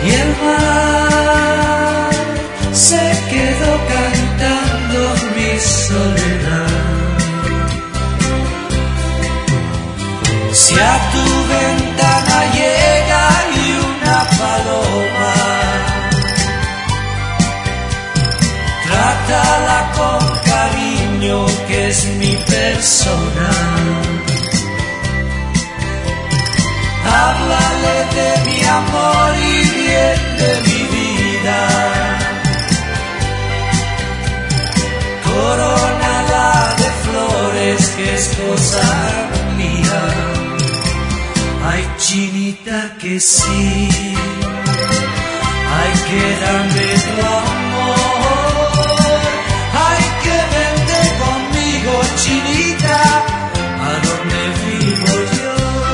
y el mar se quedó cantando mi soledad. Si a tu ventana llega y una paloma, trátala con cariño, que es mi persona. Háblale de mi amor y bien de mi vida. Corónala de flores, que es cosa mía. Ay, chinita, que sí, ay, que dame tu amor. Ay, que vente conmigo, chinita, a donde vivo yo.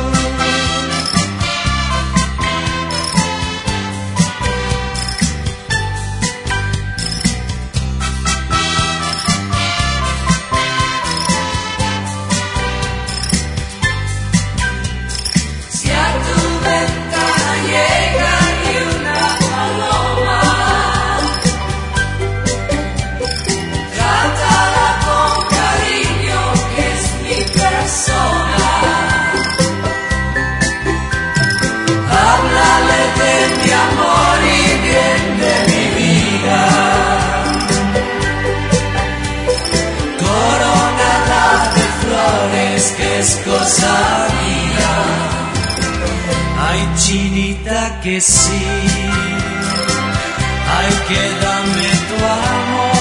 Que es cosa mía. Ay, chinita, que sí, ay, que dame tu amor.